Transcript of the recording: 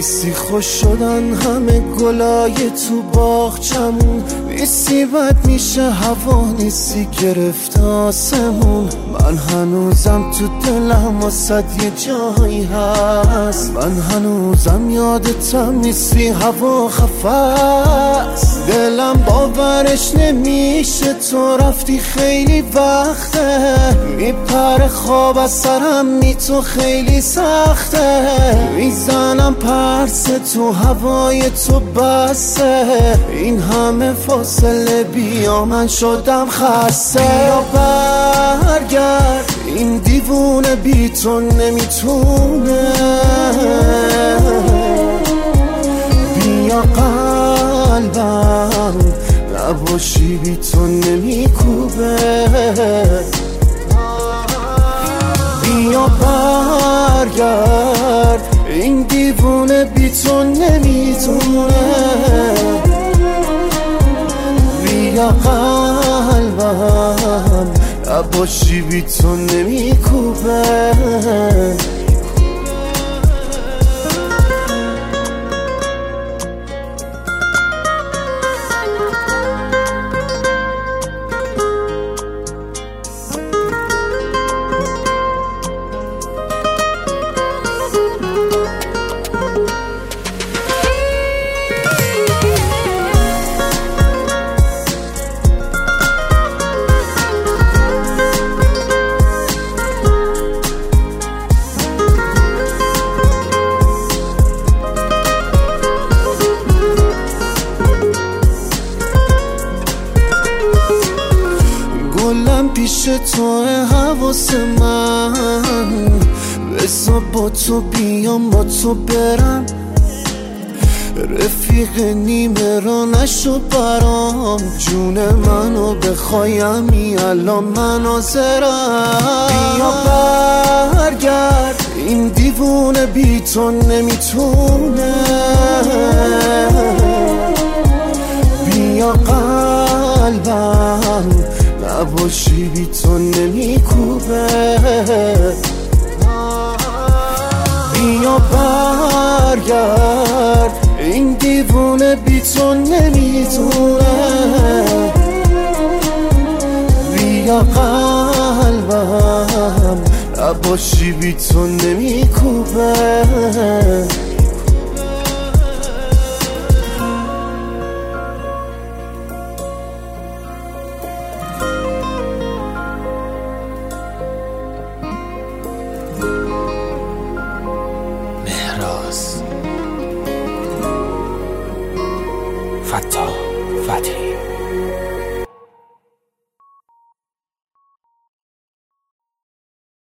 نیستی خوش شدن همه گلای تو باغچمون، نیستی بد میشه هوا، نیستی گرفته آسمون. من هنوزم تو دلم واسد یه جایی هست، من هنوزم یادتم، نیستی هوا خفست. دلم باورش نمیشه تو رفتی خیلی وقته، میپره خواب از سرم می تو خیلی سخته. میزنم پرس تو هوای تو بسه، این همه فاصله بیا من شدم خسته. بیا برگرد این دیوونه بی تو نمیتونه، بیا قلبم نباشی بی تو نمیکوبه. بیا برگرد این دیوونه بی تو نمیتونه، بیا قلبم نباشی بی تو نمیکوبه. گلم پیش تو حواس من، بسا با تو بیام با تو برم، رفیق نیمه را نشو برام، جون منو بخوایم الان من حاضرم. بیا برگرد این دیوونه بی تو نمیتونه، بیا قلبم نباشی بی تو نمیکوبه. بیا برگرد این دیوونه بی تو نمیتونه، بیا قلبم نباشی بی تو نمیکوبه. فتاح فتحی